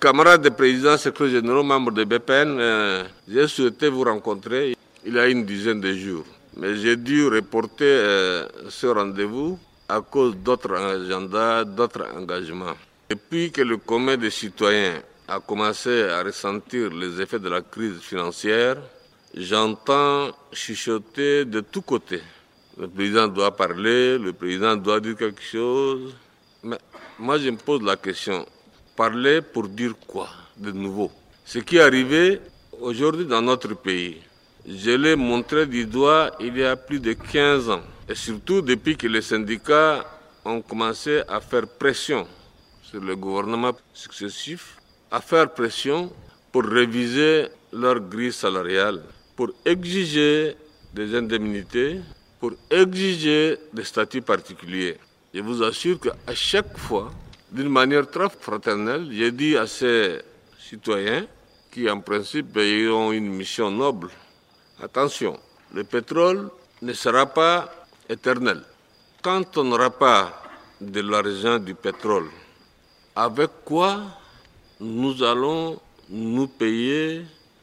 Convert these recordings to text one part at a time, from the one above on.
Camarades des présidents, secrétaires généraux, membres de BPN, j'ai souhaité vous rencontrer il y a une dizaine de jours. Mais j'ai dû reporter ce rendez-vous à cause d'autres agendas, d'autres engagements. Depuis que le commun des citoyens a commencé à ressentir les effets de la crise financière, j'entends chuchoter de tous côtés. Le président doit parler, le président doit dire quelque chose. Mais moi, je me pose la question, parler pour dire quoi de nouveau? Ce qui est arrivé aujourd'hui dans notre pays, je l'ai montré du doigt il y a plus de 15 ans. Et surtout depuis que les syndicats ont commencé à faire pression sur le gouvernement successif, à faire pression pour réviser leur grille salariale, pour exiger des indemnités, pour exiger des statuts particuliers. Je vous assure qu'à chaque fois, d'une manière très fraternelle, j'ai dit à ces citoyens qui en principe ont une mission noble, attention, le pétrole ne sera pas éternel. Quand on n'aura pas de l'argent du pétrole, avec quoi nous allons nous payer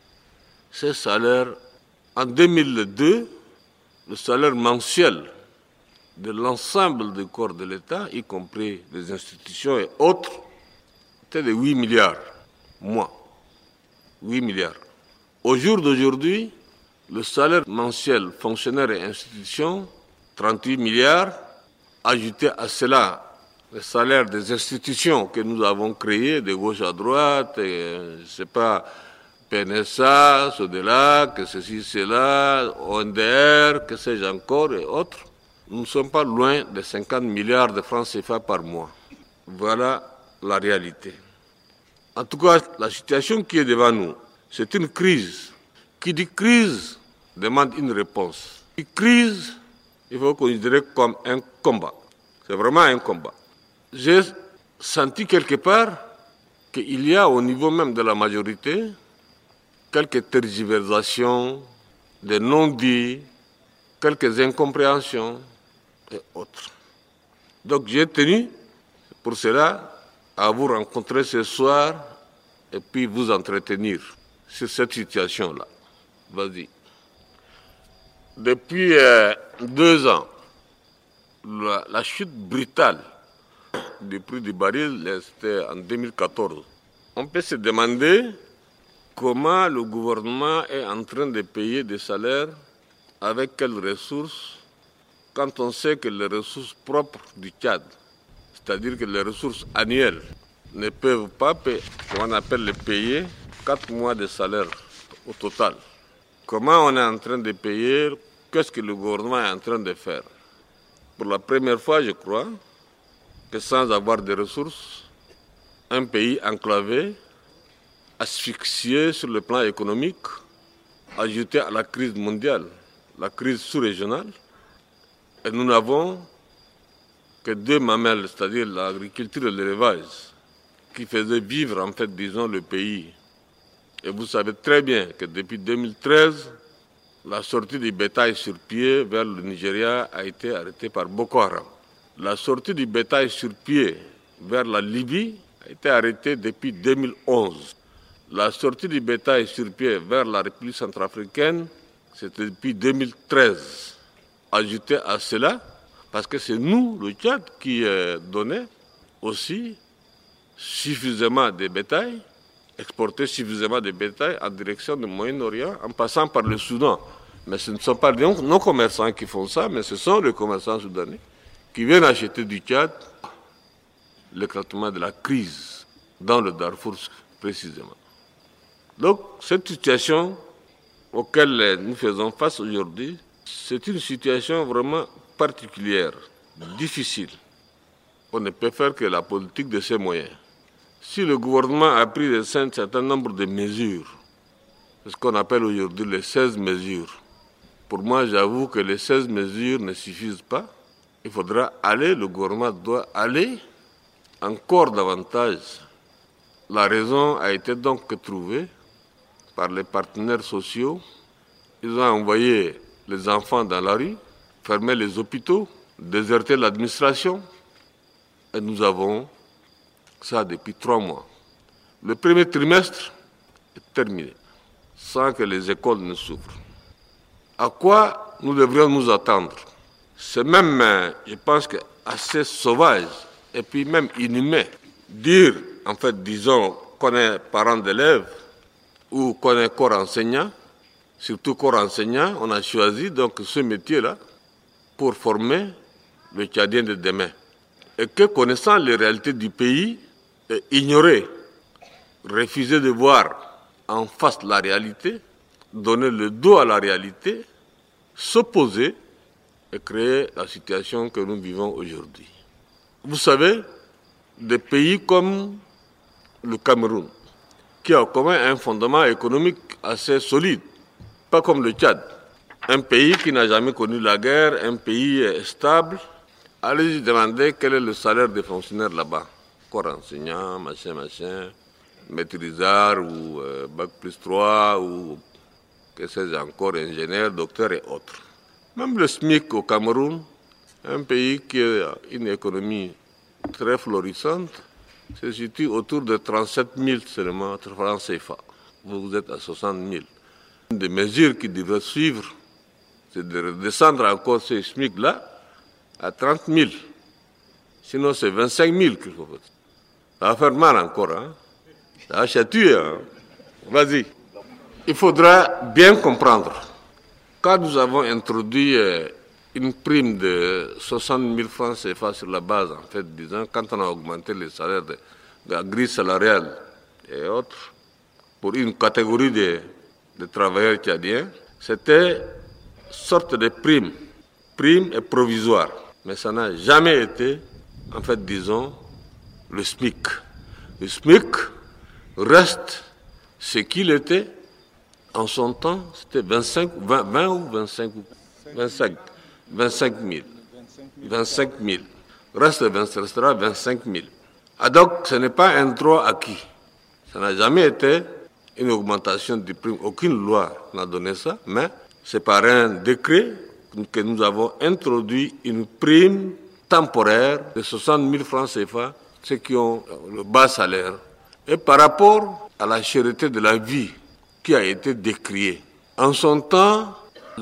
ces salaires? En 2002, le salaire mensuel de l'ensemble des corps de l'État, y compris les institutions et autres, était de 8 milliards, mois. 8 milliards. Au jour d'aujourd'hui, le salaire mensuel fonctionnaires et institutions, 38 milliards, ajouté à cela le salaire des institutions que nous avons créées de gauche à droite, je ne sais pas, PNSA, SODELA, que ceci, cela, ONDR, que sais-je encore et autres. Nous ne sommes pas loin de 50 milliards de francs CFA par mois. Voilà la réalité. En tout cas, la situation qui est devant nous, c'est une crise. Qui dit crise demande une réponse. Une crise, il faut considérer comme un combat. C'est vraiment un combat. J'ai senti quelque part qu'il y a au niveau même de la majorité quelques tergiversations, des non-dits, quelques incompréhensions et autres. Donc j'ai tenu pour cela à vous rencontrer ce soir et puis vous entretenir sur cette situation-là. Vas-y. Depuis 2 ans, la chute brutale du prix du baril, c'était en 2014. On peut se demander comment le gouvernement est en train de payer des salaires, avec quelles ressources, quand on sait que les ressources propres du Tchad, c'est-à-dire que les ressources annuelles, ne peuvent pas payer, on appelle les payer 4 mois de salaire au total. Comment on est en train de payer? Qu'est-ce que le gouvernement est en train de faire? Pour la première fois, je crois, que sans avoir de ressources, un pays enclavé, asphyxié sur le plan économique, ajouté à la crise mondiale, la crise sous-régionale, et nous n'avons que 2 mamelles, c'est-à-dire l'agriculture et l'élevage, qui faisaient vivre, en fait, disons, le pays. Et vous savez très bien que depuis 2013, la sortie du bétail sur pied vers le Nigeria a été arrêtée par Boko Haram. La sortie du bétail sur pied vers la Libye a été arrêtée depuis 2011. La sortie du bétail sur pied vers la République centrafricaine, c'était depuis 2013. Ajouté à cela, parce que c'est nous, le Tchad, qui donnait aussi suffisamment de bétail, exportait suffisamment de bétail en direction du Moyen-Orient, en passant par le Soudan. Mais ce ne sont pas nos commerçants qui font ça, mais ce sont les commerçants soudanais qui viennent acheter du Tchad l'éclatement de la crise dans le Darfour précisément. Donc, cette situation auquel nous faisons face aujourd'hui, c'est une situation vraiment particulière, difficile. On ne peut faire que la politique de ses moyens. Si le gouvernement a pris un certain nombre de mesures, ce qu'on appelle aujourd'hui les 16 mesures, pour moi, j'avoue que les 16 mesures ne suffisent pas. Il faudra aller, le gouvernement doit aller encore davantage. La raison a été donc trouvée par les partenaires sociaux. Ils ont envoyé les enfants dans la rue, fermé les hôpitaux, déserté l'administration. Et nous avons ça depuis 3 mois. Le premier trimestre est terminé, sans que les écoles ne s'ouvrent. À quoi nous devrions nous attendre? C'est même, je pense, assez sauvage et puis même inhumain. Dire, en fait, disons, qu'on est parent d'élèves ou qu'on est corps enseignant, surtout corps enseignant, on a choisi donc ce métier-là pour former le Tchadien de demain. Et que connaissant les réalités du pays, ignorer, refuser de voir en face la réalité, donner le dos à la réalité, s'opposer et créer la situation que nous vivons aujourd'hui. Vous savez, des pays comme le Cameroun, qui a quand même un fondement économique assez solide, pas comme le Tchad, un pays qui n'a jamais connu la guerre, un pays stable. Allez-y demander quel est le salaire des fonctionnaires là-bas, corps enseignant, machin, maîtrisard ou bac plus 3 ou que sais-je encore, ingénieur, docteur et autres. Même le SMIC au Cameroun, un pays qui a une économie très florissante, se situe autour de 37 000 seulement francs CFA. Vous êtes à 60 000. Une des mesures qui devrait suivre, c'est de redescendre encore ce SMIC-là à 30 000. Sinon, c'est 25 000 qu'il faut faire. Ça va faire mal encore. Hein? Ça va chatouiller. Hein? Vas-y. Il faudra bien comprendre. Quand nous avons introduit une prime de 60 000 francs CFA sur la base, en fait, disons, quand on a augmenté les salaires de la grille salariale et autres, pour une catégorie de travailleurs tchadiens, c'était une sorte de prime. Prime est provisoire. Mais ça n'a jamais été, en fait, disons, le SMIC. Le SMIC reste ce qu'il était en son temps, c'était 20 ou 25 000. 25 000. Restera 25 000. Ah donc, ce n'est pas un droit acquis. Ça n'a jamais été une augmentation du prix. Aucune loi n'a donné ça, mais c'est par un décret que nous avons introduit une prime temporaire de 60 000 francs CFA, ceux qui ont le bas salaire. Et par rapport à la cherté de la vie qui a été décriée. En son temps,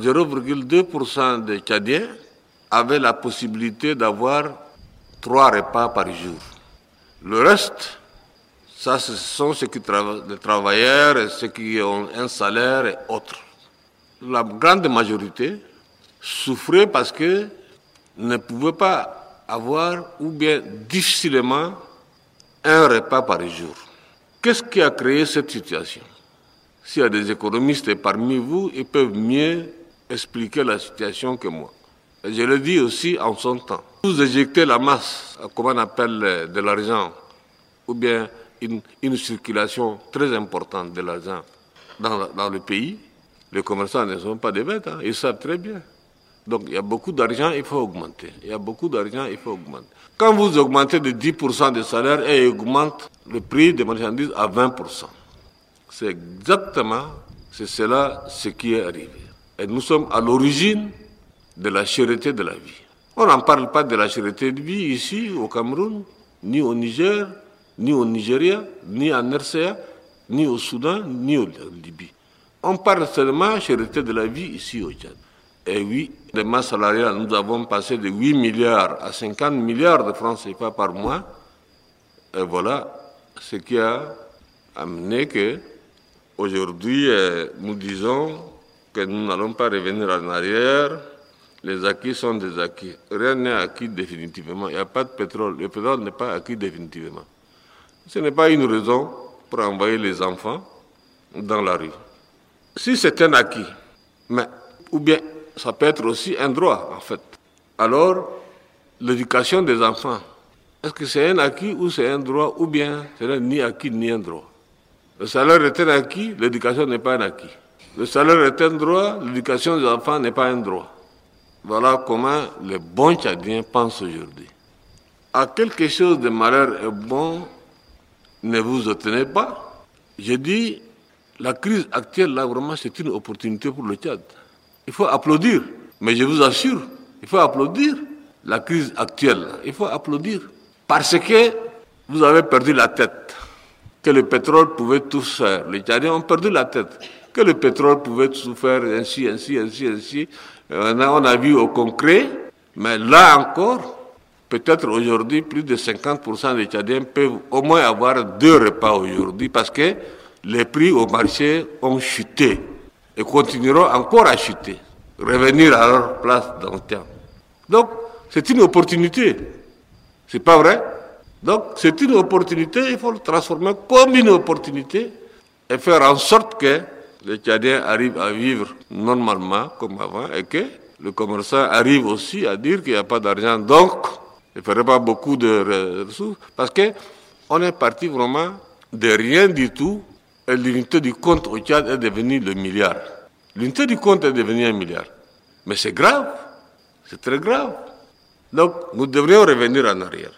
0,2% des Tchadiens avaient la possibilité d'avoir 3 repas par jour. Le reste, ça, ce sont ceux qui les travailleurs, et ceux qui ont un salaire et autres. La grande majorité souffrait parce que ne pouvaient pas avoir, ou bien difficilement, un repas par jour. Qu'est-ce qui a créé cette situation? S'il y a des économistes parmi vous, ils peuvent mieux expliquer la situation que moi. Et je le dis aussi en son temps. Vous éjectez la masse, comment on appelle de l'argent, ou bien une circulation très importante de l'argent dans le pays, les commerçants ne sont pas des bêtes, hein, ils savent très bien. Donc il y a beaucoup d'argent, il faut augmenter. Quand vous augmentez de 10% de salaire et augmente le prix des marchandises à 20%, c'est exactement ce qui est arrivé. Et nous sommes à l'origine de la cherté de la vie. On n'en parle pas de la cherté de vie ici au Cameroun, ni au Niger, ni au Nigeria, ni en RCA, ni au Soudan, ni en Libye. On parle seulement de la cherté de la vie ici au Tchad. Et oui, les masses salariales, nous avons passé de 8 milliards à 50 milliards de francs CFA par mois. Et voilà ce qui a amené que aujourd'hui, nous disons que nous n'allons pas revenir en arrière. Les acquis sont des acquis. Rien n'est acquis définitivement. Il n'y a pas de pétrole. Le pétrole n'est pas acquis définitivement. Ce n'est pas une raison pour envoyer les enfants dans la rue. Si c'est un acquis, mais, ou bien ça peut être aussi un droit en fait. Alors, l'éducation des enfants, est-ce que c'est un acquis ou c'est un droit, ou bien ce n'est ni acquis ni un droit? Le salaire est un acquis, l'éducation n'est pas un acquis. Le salaire est un droit, l'éducation des enfants n'est pas un droit. Voilà comment les bons Tchadiens pensent aujourd'hui. À quelque chose de malheur et bon, ne vous obtenez pas. Je dis, la crise actuelle, là, vraiment, c'est une opportunité pour le Tchad. Il faut applaudir. Mais je vous assure, il faut applaudir la crise actuelle. Il faut applaudir. Parce que vous avez perdu la tête. que le pétrole pouvait tout faire. Les Tchadiens ont perdu la tête. Que le pétrole pouvait tout faire ainsi. On a vu au concret, mais là encore, peut-être aujourd'hui, plus de 50% des Tchadiens peuvent au moins avoir 2 repas aujourd'hui parce que les prix au marché ont chuté et continueront encore à chuter, revenir à leur place d'antan. Donc, c'est une opportunité. C'est pas vrai? Donc, c'est une opportunité, il faut le transformer comme une opportunité et faire en sorte que les Tchadiens arrivent à vivre normalement comme avant et que le commerçant arrive aussi à dire qu'il n'y a pas d'argent. Donc, il ne ferait pas beaucoup de ressources parce qu'on est parti vraiment de rien du tout et l'unité du compte au Tchad est devenue le milliard. L'unité du compte est devenue 1 milliard. Mais c'est grave, c'est très grave. Donc, nous devrions revenir en arrière.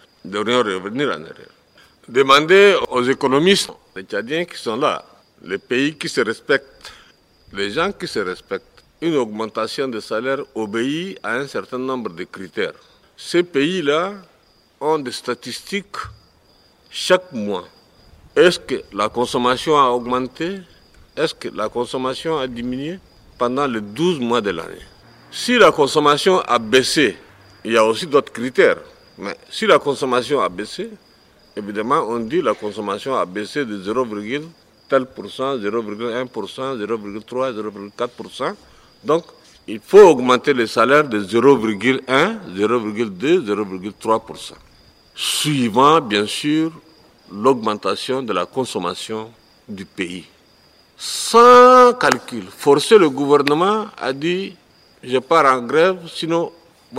Demander aux économistes, les Tchadiens qui sont là, les pays qui se respectent, les gens qui se respectent, une augmentation de salaire obéit à un certain nombre de critères. Ces pays-là ont des statistiques chaque mois. Est-ce que la consommation a augmenté? Est-ce que la consommation a diminué pendant les 12 mois de l'année? Si la consommation a baissé, il y a aussi d'autres critères. Mais si la consommation a baissé, évidemment, on dit que la consommation a baissé de 0,1%, 0,3%, 0,4%. Donc, il faut augmenter les salaires de 0,1, 0,2, 0,3%. Suivant, bien sûr, l'augmentation de la consommation du pays. Sans calcul, forcer le gouvernement a dit je pars en grève, sinon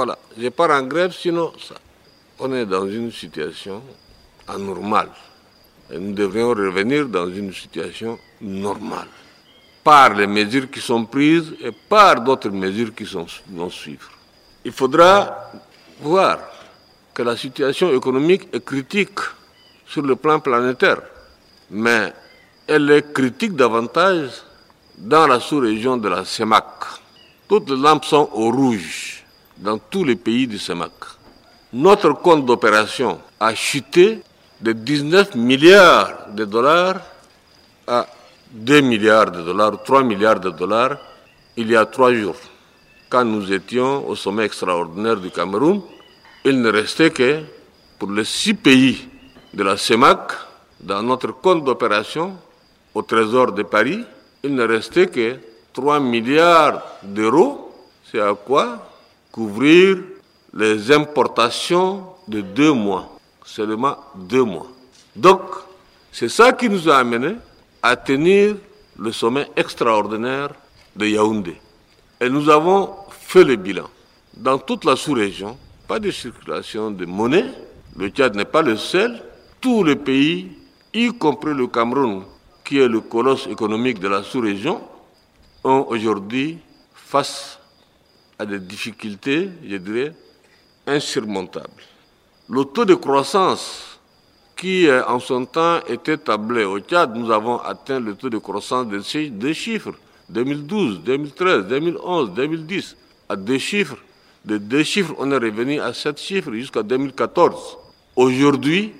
ça. On est dans une situation anormale. Et nous devrions revenir dans une situation normale. Par les mesures qui sont prises et par d'autres mesures qui vont suivre. Il faudra voir que la situation économique est critique sur le plan planétaire, mais elle est critique davantage dans la sous-région de la CEMAC. Toutes les lampes sont au rouge dans tous les pays du CEMAC. Notre compte d'opération a chuté de 19 milliards de dollars à 2 milliards de dollars, 3 milliards de dollars il y a 3 jours. Quand nous étions au sommet extraordinaire du Cameroun, il ne restait que, pour les 6 pays de la CEMAC, dans notre compte d'opération au Trésor de Paris, il ne restait que 3 milliards d'euros. C'est à quoi couvrir les importations de 2 mois, seulement 2 mois. Donc, c'est ça qui nous a amenés à tenir le sommet extraordinaire de Yaoundé. Et nous avons fait le bilan. Dans toute la sous-région, pas de circulation de monnaie. Le Tchad n'est pas le seul. Tous les pays, y compris le Cameroun, qui est le colosse économique de la sous-région, ont aujourd'hui face à des difficultés, je dirais, insurmontables. Le taux de croissance qui, en son temps, était tablé au Tchad, nous avons atteint le taux de croissance de ces 2 chiffres, 2012, 2013, 2011, 2010, à 2 chiffres. De 2 chiffres, on est revenu à 7 chiffres jusqu'à 2014. Aujourd'hui,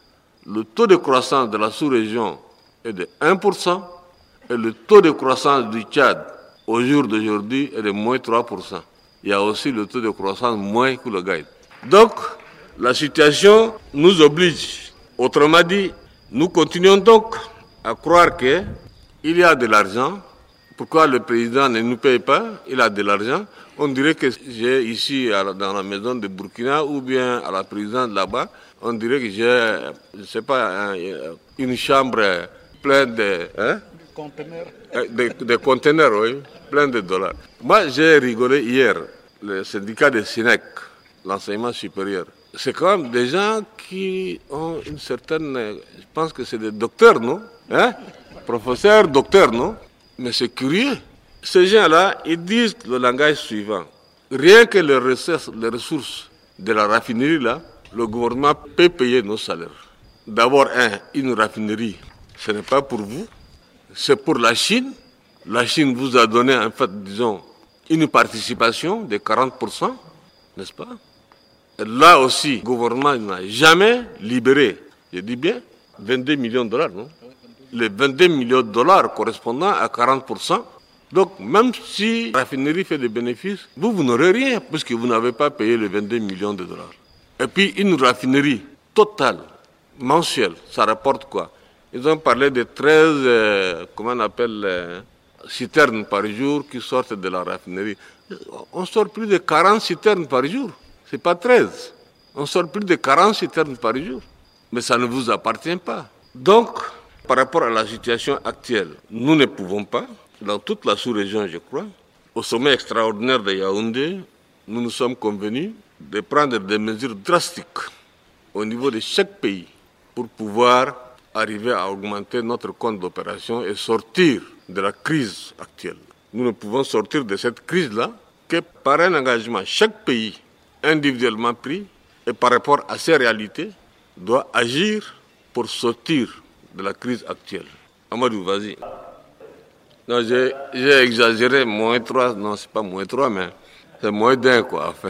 le taux de croissance de la sous-région est de 1%, et le taux de croissance du Tchad, au jour d'aujourd'hui, est de moins 3%. Il y a aussi le taux de croissance moins que le guide. Donc, la situation nous oblige. Autrement dit, nous continuons donc à croire qu'il y a de l'argent. Pourquoi le président ne nous paye pas? Il a de l'argent. On dirait que j'ai ici, dans la maison de Burkina, ou bien à la présidence là-bas, on dirait que j'ai, je ne sais pas, une chambre pleine de... Conteneurs. Des conteneurs, oui, plein de dollars. Moi, j'ai rigolé hier, le syndicat de SINEC, l'enseignement supérieur. C'est quand même des gens qui ont une certaine... Je pense que c'est des docteurs, non? Professeurs, docteurs, non? Mais c'est curieux. Ces gens-là, ils disent le langage suivant. Rien que les ressources de la raffinerie, là, le gouvernement peut payer nos salaires. D'abord, une raffinerie, ce n'est pas pour vous. C'est pour la Chine. La Chine vous a donné, en fait, disons, une participation de 40%, n'est-ce pas? Et là aussi, le gouvernement n'a jamais libéré, je dis bien, 22 millions de dollars, non? Les 22 millions de dollars correspondant à 40%. Donc, même si la raffinerie fait des bénéfices, vous n'aurez rien, puisque vous n'avez pas payé les 22 millions de dollars. Et puis, une raffinerie totale, mensuelle, ça rapporte quoi? Ils ont parlé de 13, comment on appelle, citernes par jour qui sortent de la raffinerie. On sort plus de 40 citernes par jour. Ce n'est pas 13. On sort plus de 40 citernes par jour. Mais ça ne vous appartient pas. Donc, par rapport à la situation actuelle, nous ne pouvons pas, dans toute la sous-région, je crois, au sommet extraordinaire de Yaoundé, nous nous sommes convenus de prendre des mesures drastiques au niveau de chaque pays pour pouvoir arriver à augmenter notre compte d'opération et sortir de la crise actuelle. Nous ne pouvons sortir de cette crise-là que par un engagement. Chaque pays, individuellement pris, et par rapport à ses réalités, doit agir pour sortir de la crise actuelle. Amadou, vas-y. Non, j'ai exagéré, -3, non, c'est pas -3, mais c'est -1, quoi, en fait.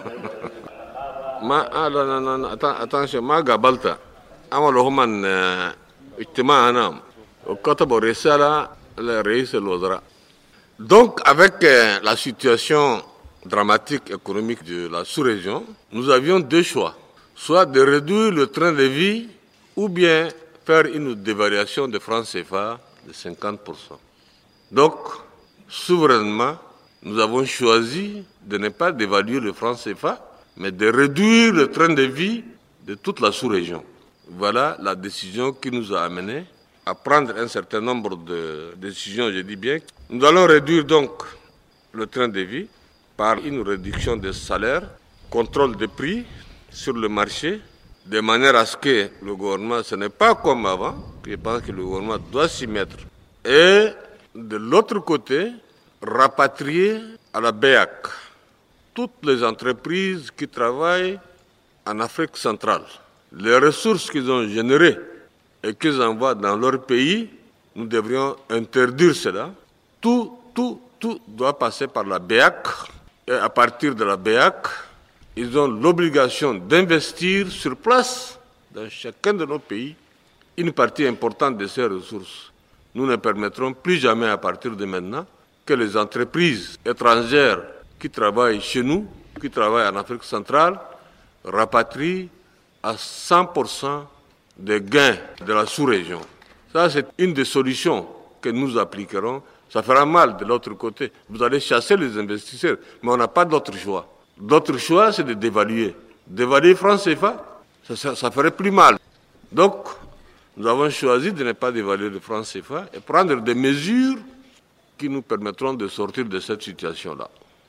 Non, attention, ma gabalta. Amalohuman, ijtima anam. Au Kotabo Resala, le Reis l'Odra. Donc, avec la situation dramatique économique de la sous-région, nous avions deux choix. Soit de réduire le train de vie, ou bien faire une dévaluation de francs CFA de 50%. Donc, souverainement, nous avons choisi de ne pas dévaluer le franc CFA, mais de réduire le train de vie de toute la sous-région. Voilà la décision qui nous a amenés à prendre un certain nombre de décisions, je dis bien. Nous allons réduire donc le train de vie par une réduction des salaires, contrôle des prix sur le marché, de manière à ce que le gouvernement, ce n'est pas comme avant, je pense que le gouvernement doit s'y mettre. Et de l'autre côté, rapatrier à la BEAC toutes les entreprises qui travaillent en Afrique centrale. Les ressources qu'ils ont générées et qu'ils envoient dans leur pays, nous devrions interdire cela. Tout doit passer par la BEAC. Et à partir de la BEAC, ils ont l'obligation d'investir sur place, dans chacun de nos pays, une partie importante de ces ressources. Nous ne permettrons plus jamais, à partir de maintenant, que les entreprises étrangères qui travaillent chez nous, qui travaillent en Afrique centrale, rapatrient à 100% des gains de la sous-région. Ça, c'est une des solutions que nous appliquerons. Ça fera mal de l'autre côté. Vous allez chasser les investisseurs, mais on n'a pas d'autre choix. D'autre choix, c'est de dévaluer. Dévaluer franc CFA, ça ferait plus mal. Donc, nous avons choisi de ne pas dévaluer le franc CFA et prendre des mesures qui nous permettront de sortir de cette situation-là.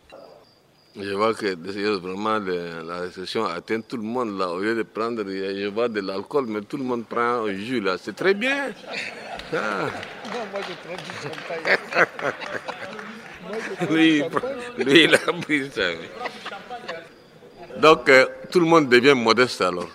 Je vois que vraiment la récession atteint tout le monde là. Au lieu de prendre, je vois de l'alcool, mais tout le monde prend un jus là. C'est très bien. Ah. Non, moi je prends du champagne. Lui, il a pris ça. Donc, tout le monde devient modeste alors.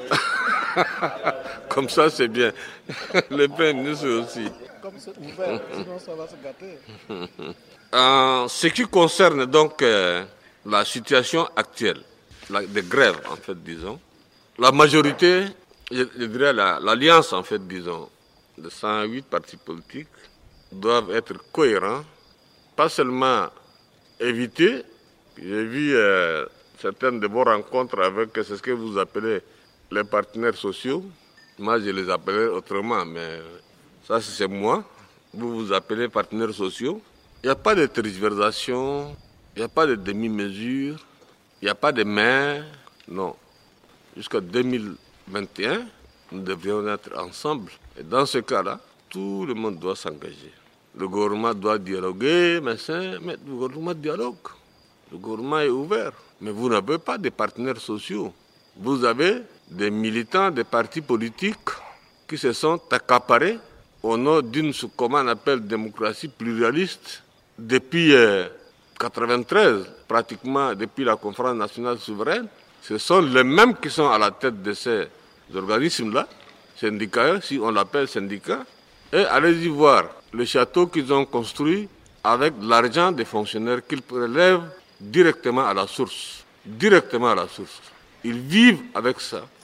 Comme ça, c'est bien. Le Premier ministre aussi. Comme c'est ouvert, sinon ça va se gâter. En ce qui concerne donc la situation actuelle, des grèves en fait, disons, la majorité, je dirais l'alliance en fait, disons, de 108 partis politiques doivent être cohérents, pas seulement éviter. J'ai vu certaines de vos rencontres avec, c'est ce que vous appelez les partenaires sociaux. Moi, je les appelais autrement, mais ça, c'est moi. Vous vous appelez partenaires sociaux. Il n'y a pas de tergiversation, il n'y a pas de demi-mesure, il n'y a pas de main. Non. Jusqu'à 2021, nous devrions être ensemble. Et dans ce cas-là, tout le monde doit s'engager. Le gouvernement doit dialoguer, mais le gouvernement dialogue. Le gouvernement est ouvert. Mais vous n'avez pas de partenaires sociaux. Vous avez des militants des partis politiques qui se sont accaparés au nom d'une, comment on appelle, démocratie pluraliste depuis 1993, pratiquement depuis la conférence nationale souveraine. Ce sont les mêmes qui sont à la tête de ces organismes-là, syndicats, si on l'appelle syndicat. Et allez-y voir le château qu'ils ont construit avec l'argent des fonctionnaires qu'ils prélèvent directement à la source. Directement à la source. Ils vivent avec ça.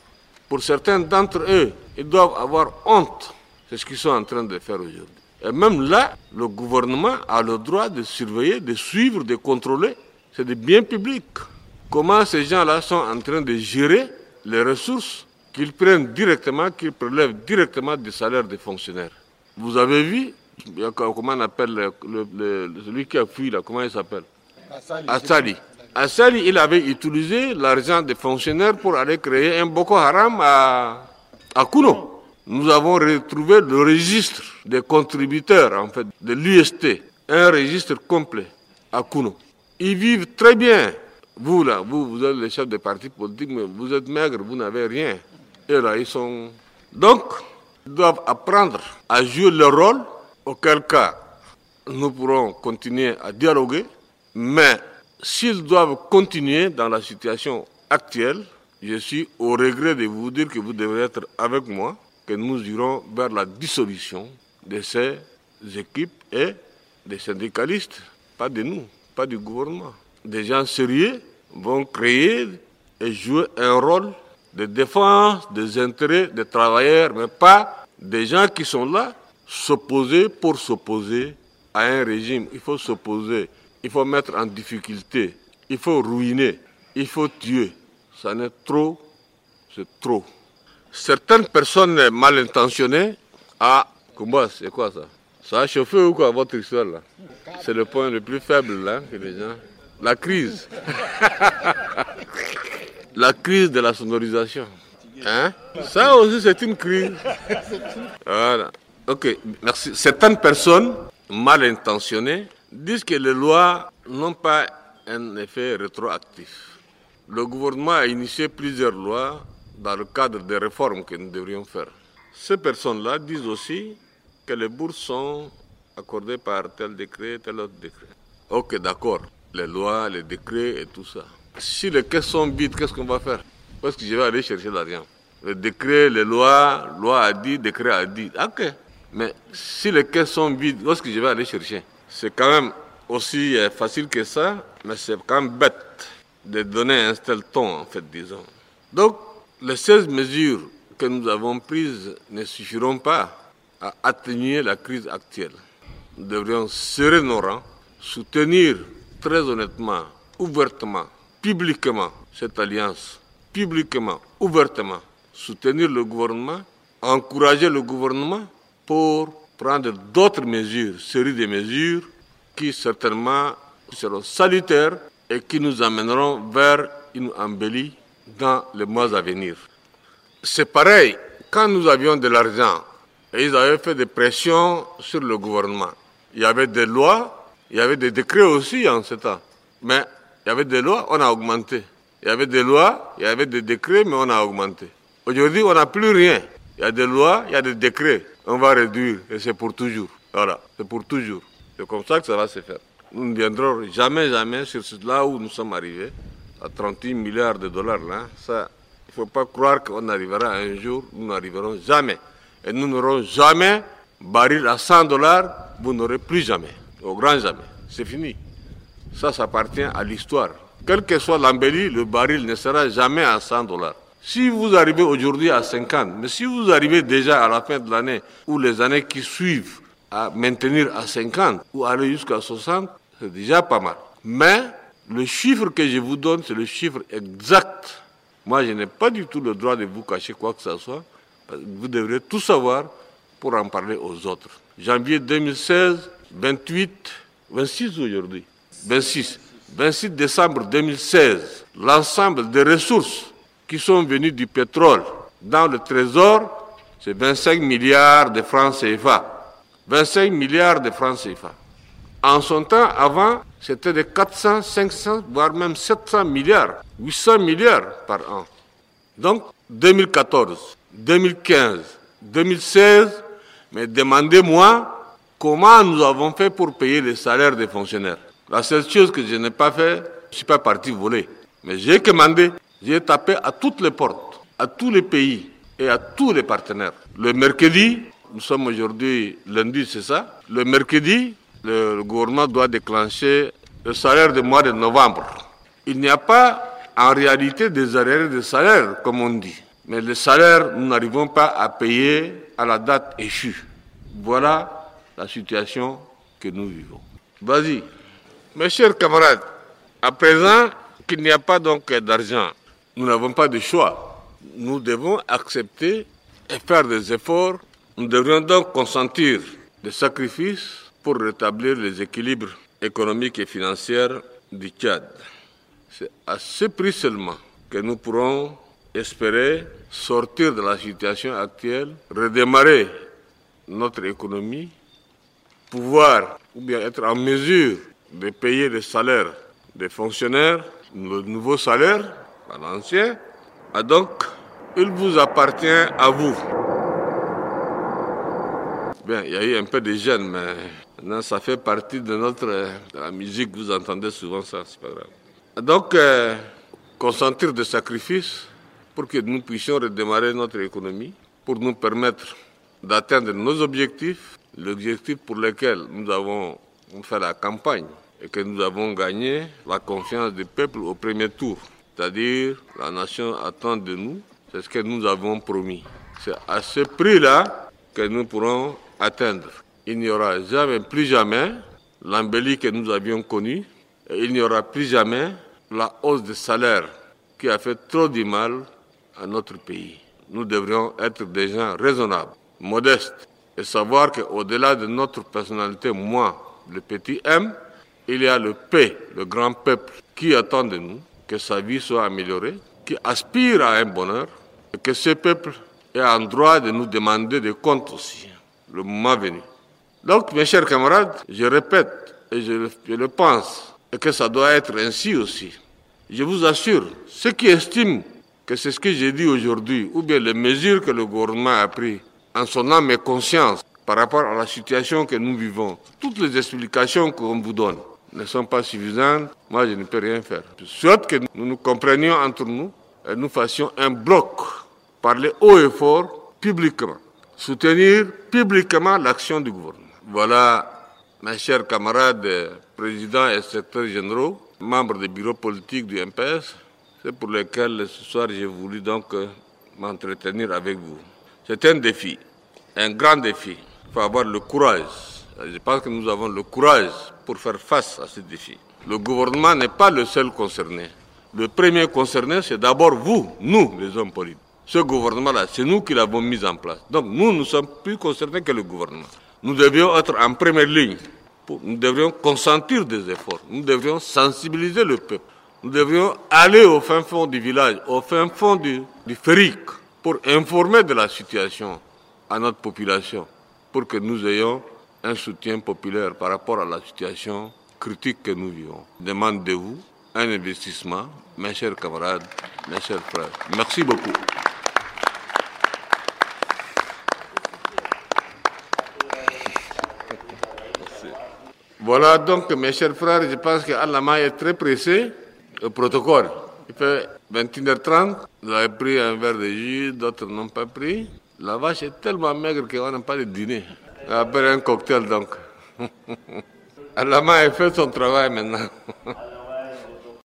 Pour certains d'entre eux, ils doivent avoir honte. C'est ce qu'ils sont en train de faire aujourd'hui. Et même là, le gouvernement a le droit de surveiller, de suivre, de contrôler. C'est des biens publics. Comment ces gens-là sont en train de gérer les ressources qu'ils prennent directement, qu'ils prélèvent directement du salaire des fonctionnaires. Vous avez vu, comment on appelle celui qui a fui là, comment il s'appelle? Assali. Assali, il avait utilisé l'argent des fonctionnaires pour aller créer un Boko Haram à Kuno. Nous avons retrouvé le registre des contributeurs, en fait, de l'UST, un registre complet à Kuno. Ils vivent très bien. Vous, là, vous êtes les chefs des partis politiques, mais vous êtes maigres, vous n'avez rien. Et là, ils sont... Donc, ils doivent apprendre à jouer leur rôle, auquel cas, nous pourrons continuer à dialoguer, mais s'ils doivent continuer dans la situation actuelle, je suis au regret de vous dire que vous devrez être avec moi, que nous irons vers la dissolution de ces équipes et des syndicalistes, pas de nous, pas du gouvernement. Des gens sérieux vont créer et jouer un rôle de défense des intérêts des travailleurs, mais pas des gens qui sont là s'opposer pour s'opposer à un régime. Il faut s'opposer, il faut mettre en difficulté, il faut ruiner, il faut tuer. Ça n'est trop, c'est trop. Certaines personnes mal intentionnées, comment, c'est quoi ça? Ça a chauffé ou quoi votre histoire là? C'est le point le plus faible là que les gens... La crise. La crise de la sonorisation. Hein? Ça aussi c'est une crise. Voilà. Ok, merci. Certaines personnes mal intentionnées disent que les lois n'ont pas un effet rétroactif. Le gouvernement a initié plusieurs lois dans le cadre des réformes que nous devrions faire. Ces personnes-là disent aussi que les bourses sont accordées par tel décret, tel autre décret. Ok, d'accord. Les lois, les décrets et tout ça. Si les caisses sont vides, qu'est-ce qu'on va faire? Où est-ce que je vais aller chercher l'argent? Les décrets, les lois, loi a dit, décret a dit. Ok. Mais si les caisses sont vides, où est-ce que je vais aller chercher? C'est quand même aussi facile que ça, mais c'est quand même bête de donner un tel ton, en fait, disons. Donc, les 16 mesures que nous avons prises ne suffiront pas à atténuer la crise actuelle. Nous devrions serrer nos rangs, soutenir très honnêtement, ouvertement, publiquement cette alliance, publiquement, ouvertement, soutenir le gouvernement, encourager le gouvernement pour prendre d'autres mesures, série de mesures qui certainement seront salutaires et qui nous amèneront vers une embellie dans les mois à venir. C'est pareil, quand nous avions de l'argent, et ils avaient fait des pressions sur le gouvernement. Il y avait des lois, il y avait des décrets aussi en ce temps. Mais il y avait des lois, on a augmenté. Il y avait des lois, il y avait des décrets, mais on a augmenté. Aujourd'hui, on n'a plus rien. Il y a des lois, il y a des décrets. On va réduire, et c'est pour toujours. Voilà, c'est pour toujours. C'est comme ça que ça va se faire. Nous ne viendrons jamais sur là où nous sommes arrivés, à 38 milliards de dollars. Là. Ça, il ne faut pas croire qu'on arrivera un jour, nous n'arriverons jamais. Et nous n'aurons jamais baril à 100 dollars, vous n'aurez plus jamais, au grand jamais. C'est fini. Ça appartient à l'histoire. Quelle que soit l'embellie, le baril ne sera jamais à 100 dollars. Si vous arrivez aujourd'hui à 50, mais si vous arrivez déjà à la fin de l'année ou les années qui suivent à maintenir à 50 ou aller jusqu'à 60, c'est déjà pas mal. Mais le chiffre que je vous donne, c'est le chiffre exact. Moi, je n'ai pas du tout le droit de vous cacher quoi que ce soit. Vous devrez tout savoir pour en parler aux autres. Janvier 2016, 26 aujourd'hui, 26 décembre 2016, l'ensemble des ressources qui sont venues du pétrole dans le trésor, c'est 25 milliards de francs CFA. 25 milliards de francs CFA. En son temps, avant, c'était de 400, 500, voire même 700 milliards, 800 milliards par an. Donc, 2014, 2015, 2016, mais demandez-moi comment nous avons fait pour payer les salaires des fonctionnaires. La seule chose que je n'ai pas fait, je ne suis pas parti voler. Mais j'ai commandé, j'ai tapé à toutes les portes, à tous les pays et à tous les partenaires. Le mercredi, nous sommes aujourd'hui lundi, c'est ça? Le mercredi, le gouvernement doit déclencher le salaire du mois de novembre. Il n'y a pas en réalité des arriérés de salaire, comme on dit. Mais les salaires, nous n'arrivons pas à payer à la date échue. Voilà la situation que nous vivons. Vas-y. Mes chers camarades, à présent qu'il n'y a pas donc d'argent, nous n'avons pas de choix. Nous devons accepter et faire des efforts. Nous devrions donc consentir des sacrifices pour rétablir les équilibres économiques et financiers du Tchad. C'est à ce prix seulement que nous pourrons espérer sortir de la situation actuelle, redémarrer notre économie, pouvoir ou bien être en mesure de payer les salaires des fonctionnaires, le nouveau salaire, pas l'ancien. Et donc, il vous appartient à vous. Bien, il y a eu un peu de gêne, mais maintenant ça fait partie de la musique, vous entendez souvent ça, c'est pas grave. Et donc, consentir des sacrifices pour que nous puissions redémarrer notre économie, pour nous permettre d'atteindre nos objectifs, l'objectif pour lequel nous avons fait la campagne et que nous avons gagné la confiance du peuple au premier tour. C'est-à-dire, la nation attend de nous, c'est ce que nous avons promis. C'est à ce prix-là que nous pourrons atteindre. Il n'y aura jamais, plus jamais, l'embellie que nous avions connue, et il n'y aura plus jamais la hausse des salaires qui a fait trop du mal à notre pays. Nous devrions être des gens raisonnables, modestes, et savoir qu'au-delà de notre personnalité, moi, le petit M, il y a le P, le grand peuple, qui attend de nous que sa vie soit améliorée, qui aspire à un bonheur, et que ce peuple est en droit de nous demander des comptes aussi, le moment venu. Donc, mes chers camarades, je répète, et je le pense, et que ça doit être ainsi aussi. Je vous assure, ceux qui estiment que c'est ce que j'ai dit aujourd'hui, ou bien les mesures que le gouvernement a prises en son âme et conscience par rapport à la situation que nous vivons, toutes les explications qu'on vous donne ne sont pas suffisantes, moi je ne peux rien faire. Je souhaite que nous nous comprenions entre nous et nous fassions un bloc, parler haut et fort, publiquement, soutenir publiquement l'action du gouvernement. Voilà, mes chers camarades, présidents et secrétaires généraux, membres du bureau politique du MPS, c'est pour lequel ce soir j'ai voulu donc m'entretenir avec vous. C'est un défi, un grand défi. Il faut avoir le courage. Je pense que nous avons le courage pour faire face à ce défi. Le gouvernement n'est pas le seul concerné. Le premier concerné, c'est d'abord vous, nous, les hommes politiques. Ce gouvernement-là, c'est nous qui l'avons mis en place. Donc nous, nous sommes plus concernés que le gouvernement. Nous devions être en première ligne. Nous devrions consentir des efforts. Nous devrions sensibiliser le peuple. Nous devrions aller au fin fond du village, au fin fond du férique, pour informer de la situation à notre population, pour que nous ayons un soutien populaire par rapport à la situation critique que nous vivons. Je demande de vous un investissement, mes chers camarades, mes chers frères. Merci beaucoup. Voilà donc, mes chers frères, je pense qu'Allama est très pressé. Le protocole, il fait 21h30, vous avez pris un verre de jus, d'autres n'ont pas pris. La vache est tellement maigre qu'on n'a pas de dîner. Après un cocktail donc. Allama a fait son travail maintenant.